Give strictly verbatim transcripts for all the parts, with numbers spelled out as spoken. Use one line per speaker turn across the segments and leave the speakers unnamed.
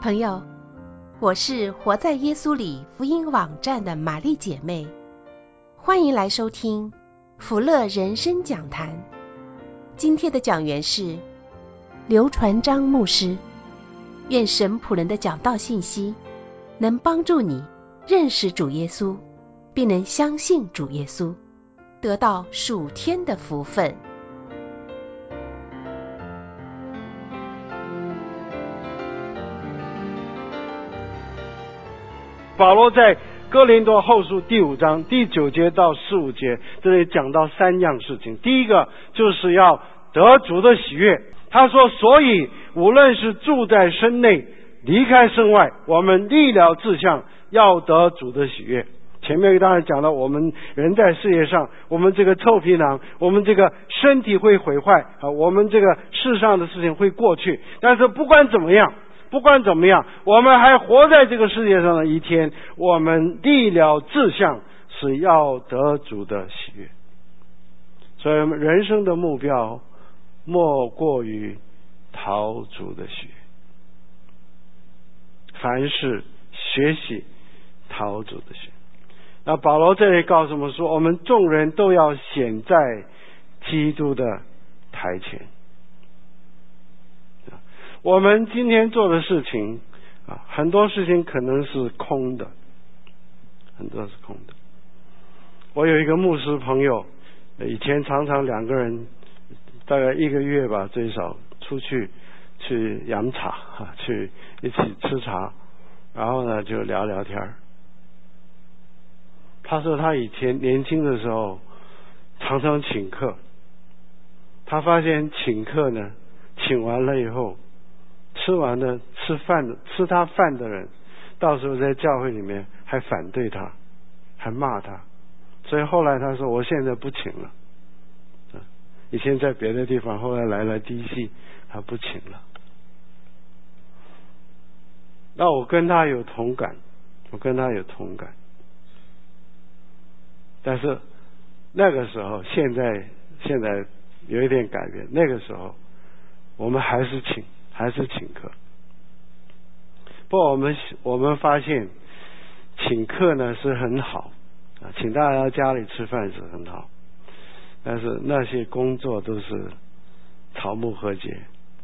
朋友，我是活在耶稣里福音网站的玛丽姐妹，欢迎来收听福乐人生讲坛。今天的讲员是刘传章牧师。愿神仆人的讲道信息能帮助你认识主耶稣，并能相信主耶稣，得到属天的福分。
保罗在哥林多后书第五章第九节到十五节，这里讲到三样事情。第一个就是要得主的喜悦。他说，所以无论是住在身内离开身外，我们立了志向，要得主的喜悦。前面当然讲了，我们人在世界上，我们这个臭皮囊，我们这个身体会毁坏啊，我们这个世上的事情会过去，但是不管怎么样不管怎么样我们还活在这个世界上的一天，我们立了志向，是要得主的喜悦。所以人生的目标莫过于讨主的喜悦，凡事学习讨主的喜悦。那保罗这里告诉我们说，我们众人都要显在基督的台前。我们今天做的事情啊，很多事情可能是空的，很多是空的。我有一个牧师朋友，以前常常两个人大概一个月吧，最少出去去饮茶啊，去一起吃茶，然后呢就聊聊天。他说他以前年轻的时候常常请客，他发现请客呢，请完了以后，吃完了吃饭的吃他饭的人，到时候在教会里面还反对他，还骂他。所以后来他说，我现在不请了。以前在别的地方，后来来了 D C 他不请了。那我跟他有同感，我跟他有同感。但是那个时候，现在现在有一点改变。那个时候我们还是请还是请客。不过我们我们发现请客呢是很好啊，请大家家里吃饭是很好，但是那些工作都是草木禾秸，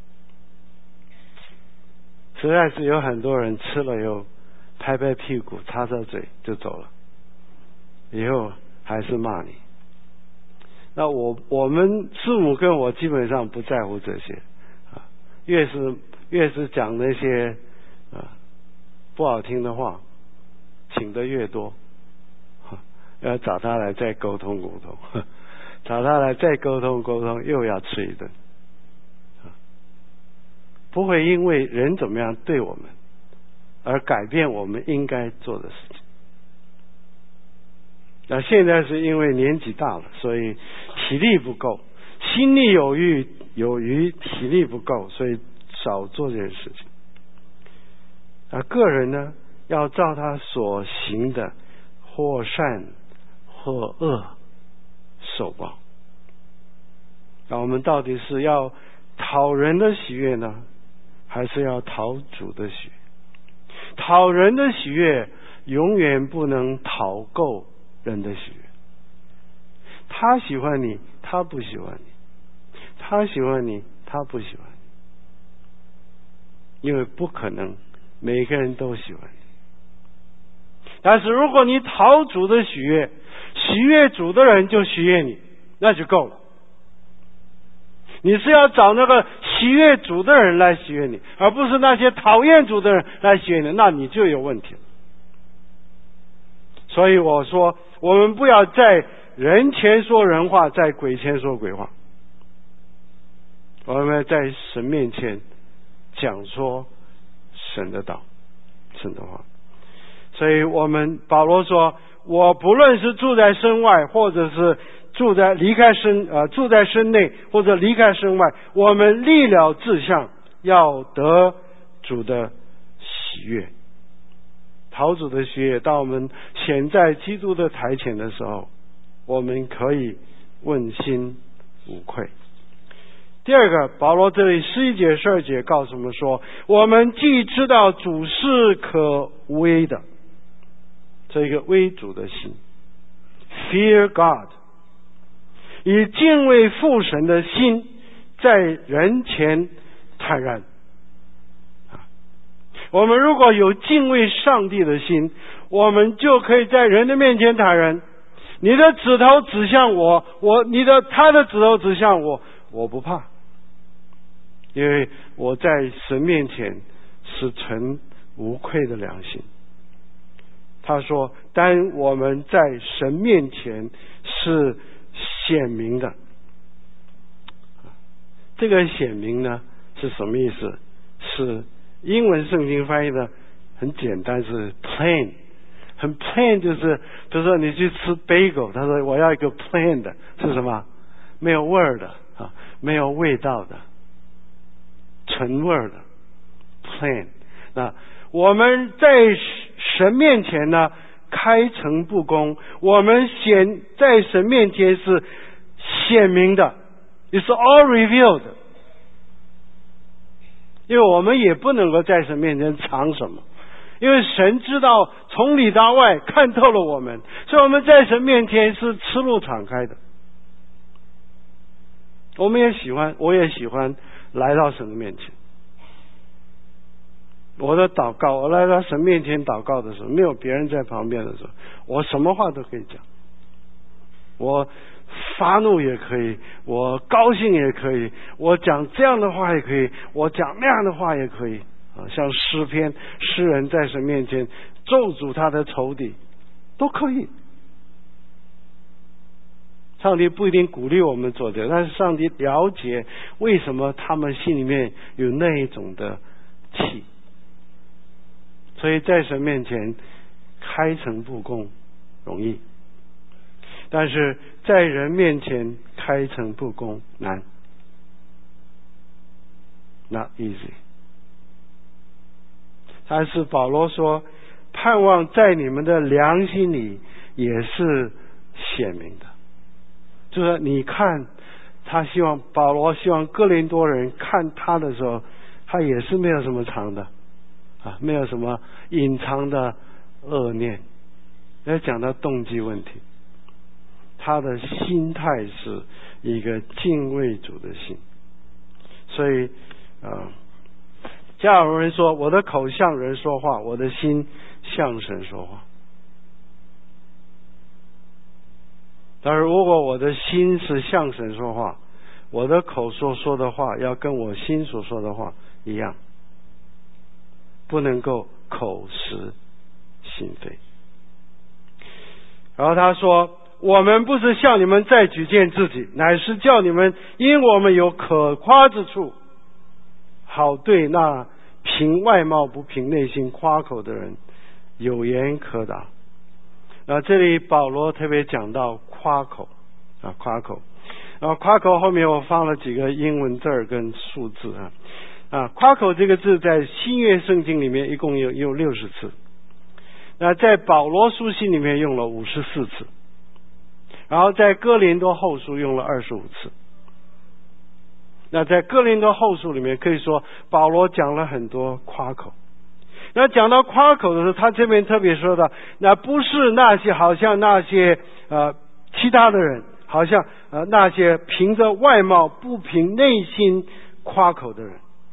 实在是有很多人吃了以后拍拍屁股擦擦嘴就走了，以后还是骂你。那我我们师母跟我基本上不在乎这些啊，越是越是讲那些啊不好听的话，请的越多，要找他来再沟通沟通，找他来再沟通沟通，又要吃一顿。不会因为人怎么样对我们而改变我们应该做的事情。那现在是因为年纪大了，所以体力不够，心力有余有余，体力不够，所以少做这件事情。啊，个人呢要照他所行的，或善或恶受报。那我们到底是要讨人的喜悦呢，还是要讨主的喜悦？讨人的喜悦永远不能讨够人的喜悦。他喜欢你，他不喜欢你；他喜欢你，他不喜欢你，因为不可能每个人都喜欢你。但是如果你讨主的喜悦，喜悦主的人就喜悦你，那就够了。你是要找那个喜悦主的人来喜悦你，而不是那些讨厌主的人来喜悦你，那你就有问题了。所以我说，我们不要在人前说人话，在鬼前说鬼话。我们要在神面前讲说神的道，神的话。所以我们保罗说，我不论是住在身外，或者是住在离开身呃住在身内，或者离开身外，我们立了志向，要得主的喜悦。讨主的喜悦，当我们显在基督的台前的时候，我们可以问心无愧。 第二个，保罗这里十一节十二节告诉我们说，我们既知道主是可畏的，这个畏主的心 ，fear God， 以敬畏父神的心，在人前坦然。我们如果有敬畏上帝的心，我们就可以在人的面前坦然。你的指头指向我，我你的他的指头指向我，我不怕，因为我在神面前是纯无愧的良心。他说，但我们在神面前是显明的。这个显明呢是什么意思？是英文圣经翻译的很简单，是 plain， 很 plain， 就是比如说你去吃 bagel， 他说我要一个 plain 的，是什么？没有味儿的啊，没有味道的，纯味儿的 plain。那我们在神面前呢，开诚布公，我们显在神面前是显明的 ，it's all revealed。因为我们也不能够在神面前藏什么，因为神知道从里到外看透了我们，所以我们在神面前是赤露敞开的。我们也喜欢，我也喜欢来到神的面前。我的祷告，我来到神面前祷告的时候，没有别人在旁边的时候，我什么话都可以讲。我发怒也可以，我高兴也可以，我讲这样的话也可以，我讲那样的话也可以啊，像诗篇诗人在神面前咒诅他的仇敌都可以。上帝不一定鼓励我们做这个，但是上帝了解为什么他们心里面有那一种的气，所以在神面前开诚布公容易，但是在人面前开诚布公难 ，not easy。但是保罗说，盼望在你们的良心里也是显明的，就是你看他希望保罗希望哥林多人看他的时候，他也是没有什么藏的啊，没有什么隐藏的恶念。要讲到动机问题，他的心态是一个敬畏主的心。所以呃，加尔文人说，我的口向人说话，我的心向神说话。但是如果我的心是向神说话，我的口所说的话要跟我心所说的话一样，不能够口实心非。然后他说，我们不是向你们再举荐自己，乃是叫你们因我们有可夸之处，好对那凭外貌不凭内心夸口的人有言可答。那这里保罗特别讲到夸口啊，夸口。然后夸口后面我放了几个英文字儿跟数字啊啊，夸口这个字在新约圣经里面一共有有六十次，那在保罗书信里面用了五十四次，然后在哥林多后书用了二十五次。那在哥林多后书里面可以说保罗讲了很多夸口。那讲到夸口的时候，他这边特别说的，那不是那些好像那些呃其他的人，好像呃那些凭着外貌不凭内心夸口的人。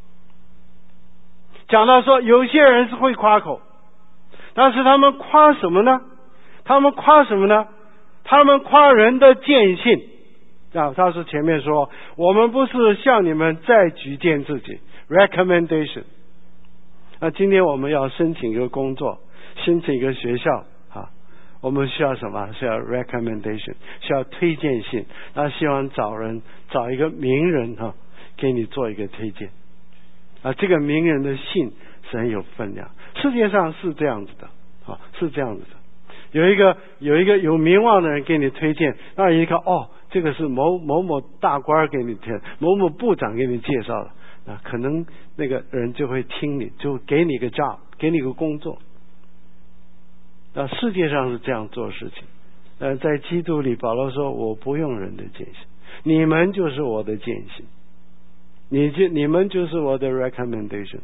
讲到说有些人是会夸口，但是他们夸什么呢？他们夸什么呢？他们夸人的见信啊，他是前面说我们不是向你们再举荐自己 recommendation。那今天我们要申请一个工作，申请一个学校啊，我们需要什么？需要 recommendation， 需要推荐信。那希望找人找一个名人哈、啊，给你做一个推荐啊。这个名人的信是很有分量，世界上是这样子的啊，是这样子的。有一个有一个有名望的人给你推荐，那一看哦，这个是某某某大官给你推，某某部长给你介绍的。啊，可能那个人就会听你，就给你个 job， 给你个工作。啊，世界上是这样做事情。呃，在基督里，保罗说：“我不用人的见信，你们就是我的见信。” 你就你们就是我的 recommendation。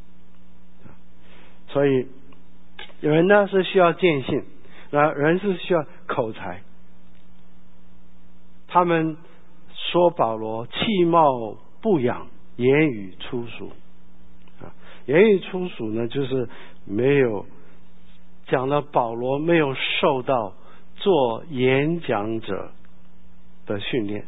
所以人呢是需要见信，那人是需要口才。他们说保罗气貌不扬，言语粗俗啊，言语粗俗呢，就是没有讲到保罗没有受到做演讲者的训练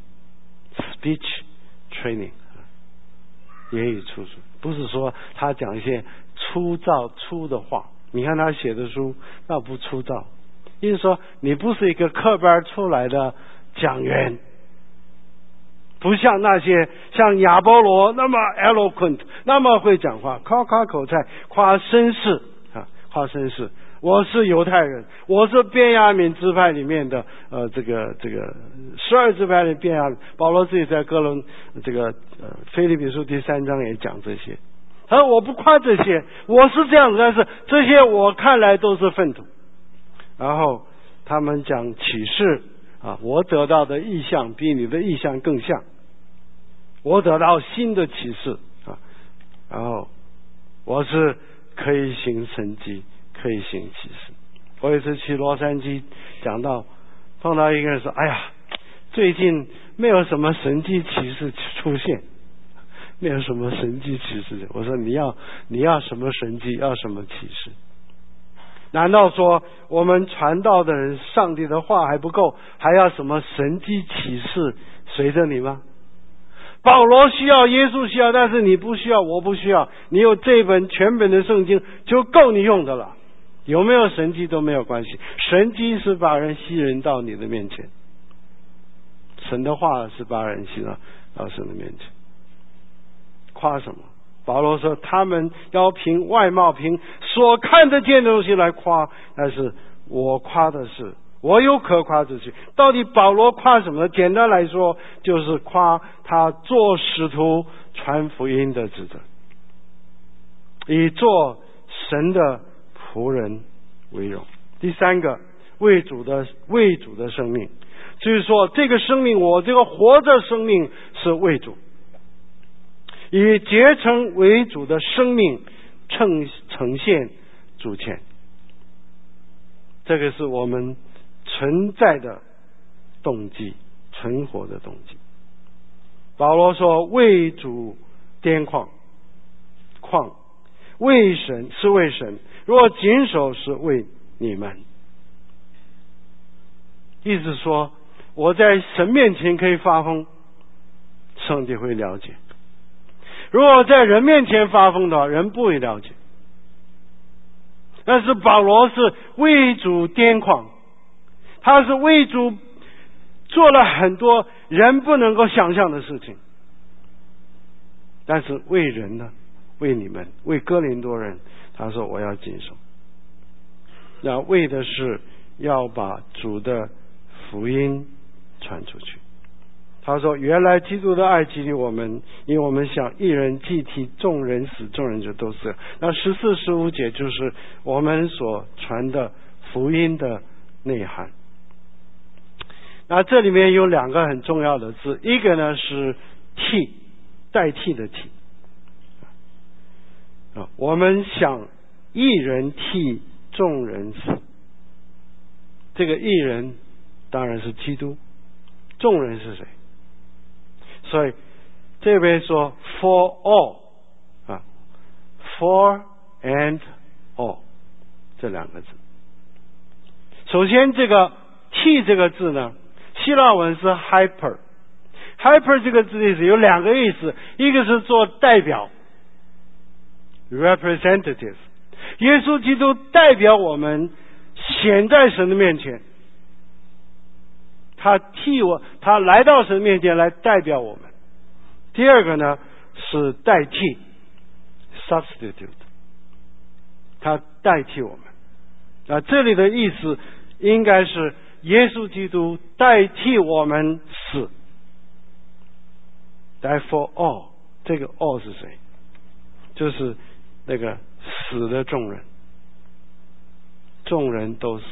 ，speech training， 言语粗俗，不是说他讲一些粗糙粗的话。你看他写的书，那不粗糙，意思说你不是一个科班出来的讲员，不像那些像亚波罗那么 eloquent， 那么会讲话，夸夸口才，夸绅士啊，夸绅士。我是犹太人，我是便雅悯支派里面的呃这个这个十二支派的便雅悯。保罗自己在哥伦这个呃腓立比书第三章也讲这些。他说我不夸这些，我是这样子，但是这些我看来都是粪土。然后他们讲启示啊，我得到的意象比你的意象更像，我得到新的启示啊，然后我是可以行神迹，可以行启示。我有一次去洛杉矶讲到，碰到一个人说：“哎呀，最近没有什么神迹启示出现，没有什么神迹启示。”我说：“你要你要什么神迹？要什么启示？难道说我们传道的人，上帝的话还不够，还要什么神迹启示随着你吗？保罗需要，耶稣需要，但是你不需要，我不需要。你有这本全本的圣经就够你用的了。有没有神迹都没有关系，神迹是把人吸引到你的面前，神的话是把人吸到到神的面前。夸什么？保罗说他们要凭外貌，凭所看得见的东西来夸，但是我夸的是我有可夸之处。到底保罗夸什么？简单来说，就是夸他做使徒传福音的职责，以做神的仆人为荣。第三个，为主的为主的生命，就是说这个生命，我这个活着生命是为主，以结成为主的生命呈呈现主前。这个是我们存在的动机，存活的动机。保罗说为主癫狂，狂为神是为神，若谨守是为你们。意思说我在神面前可以发疯，上帝会了解。如果在人面前发疯的话，人不会了解。但是保罗是为主癫狂，他是为主做了很多人不能够想象的事情，但是为人呢，为你们，为哥林多人，他说我要谨守。那为的是要把主的福音传出去。他说原来基督的爱激励我们，因为我们想一人既替众人死，众人就都死。那十四十五节就是我们所传的福音的内涵。那这里面有两个很重要的字，一个呢是替，代替的替啊，我们想一人替众人死，这个一人当然是基督，众人是谁？所以这边说 for all 啊 for and all 这两个字。首先这个替这个字呢，希腊文是 hyper hyper 这个字意思有两个意思，一个是做代表 representative， 耶稣基督代表我们显在神的面前，他替我，他来到神面前来代表我们。第二个呢是代替 substitute， 他代替我们。那这里的意思应该是耶稣基督代替我们死。 Die for all， 这个 all 是谁？就是那个死的众人，众人都死。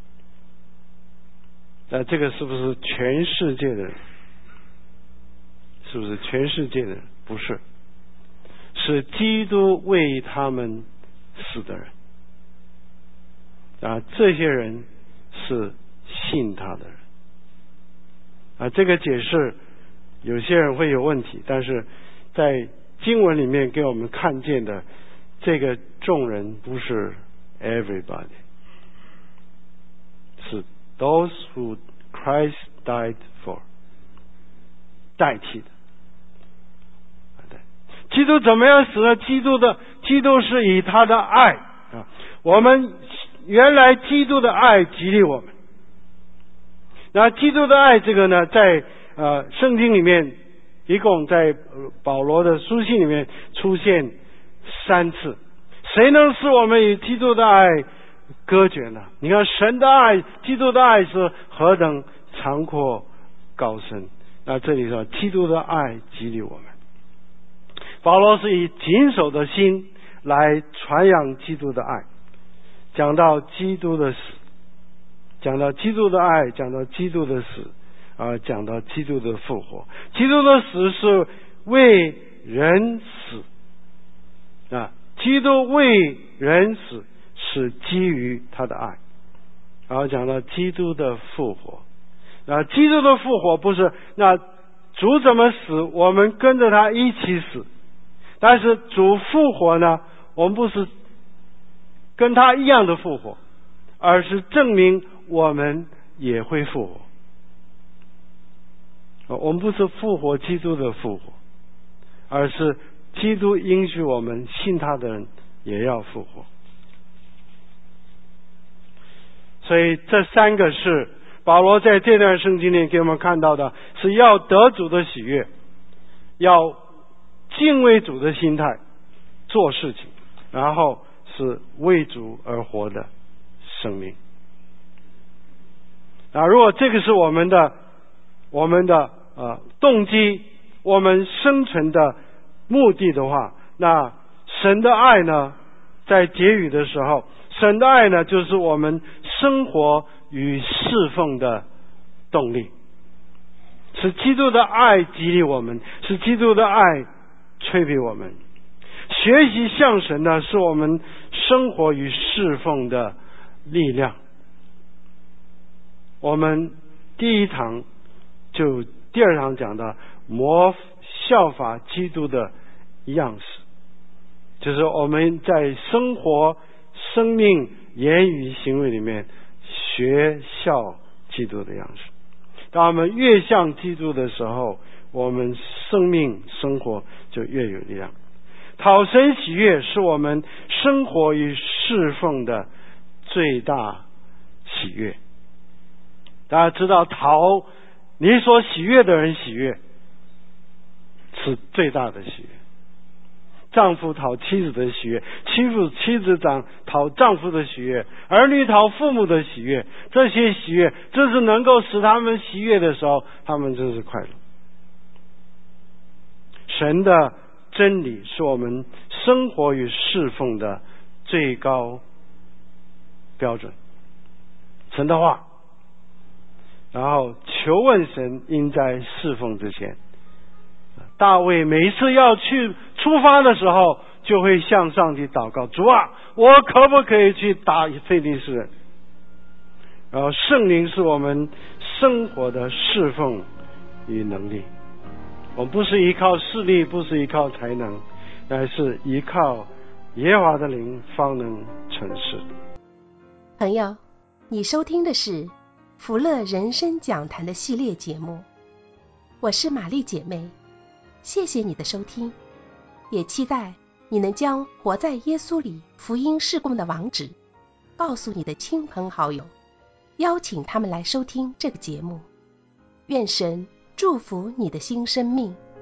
那这个是不是全世界的人？是不是全世界的人？ 不是，是基督为他们死的人啊，这些人是信他的人啊。这个解释有些人会有问题，但是在经文里面给我们看见的这个众人不是 everybody， 是 those who Christ died for， 代替的。基督怎么样死呢？基督的基督是以他的爱啊，我们原来基督的爱激励我们。那基督的爱这个呢，在呃圣经里面一共在保罗的书信里面出现三次。谁能使我们与基督的爱隔绝呢？你看神的爱，基督的爱是何等长阔高深。那这里说基督的爱激励我们。保罗是以谨守的心来传扬基督的爱，讲到基督的死，讲到基督的爱，讲到基督的死，啊，讲到基督的复活。基督的死是为人死啊，基督为人死是基于他的爱。然后讲到基督的复活，啊，基督的复活不是那主怎么死，我们跟着他一起死。但是主复活呢，我们不是跟他一样的复活，而是证明我们也会复活。我们不是复活基督的复活，而是基督应许我们信他的人也要复活。所以这三个是保罗在这段圣经里给我们看到的，是要得主的喜悦，要敬畏主的心态做事情，然后是为主而活的生命。啊，如果这个是我们的我们的呃动机，我们生存的目的的话，那神的爱呢，在结语的时候，神的爱呢，就是我们生活与侍奉的动力，是基督的爱激励我们，是基督的爱催逼我们。学习向神呢，是我们生活与侍奉的力量。我们第一堂就第二堂讲的模效法基督的样式，就是我们在生活、生命、言语、行为里面学效基督的样式。当我们越像基督的时候，我们生命生活就越有力量。讨神喜悦是我们生活与侍奉的最大喜悦。大家知道，讨你所喜悦的人喜悦是最大的喜悦。丈夫讨妻子的喜悦，妻子妻子长讨丈夫的喜悦，儿女讨父母的喜悦，这些喜悦，这是能够使他们喜悦的时候，他们真是快乐。神的真理是我们生活与侍奉的最高标准，神的话，然后求问神应在侍奉之前。大卫每一次要去出发的时候，就会向上帝祷告，主啊，我可不可以去打非利士人？然后圣灵是我们生活的侍奉与能力。我们不是依靠势力，不是依靠才能，乃是依靠耶和华的灵方能成事。
朋友，你收听的是福乐人生讲坛的系列节目，我是玛丽姐妹，谢谢你的收听，也期待你能将活在耶稣里福音事工的网址告诉你的亲朋好友，邀请他们来收听这个节目。愿神祝福你的新生命。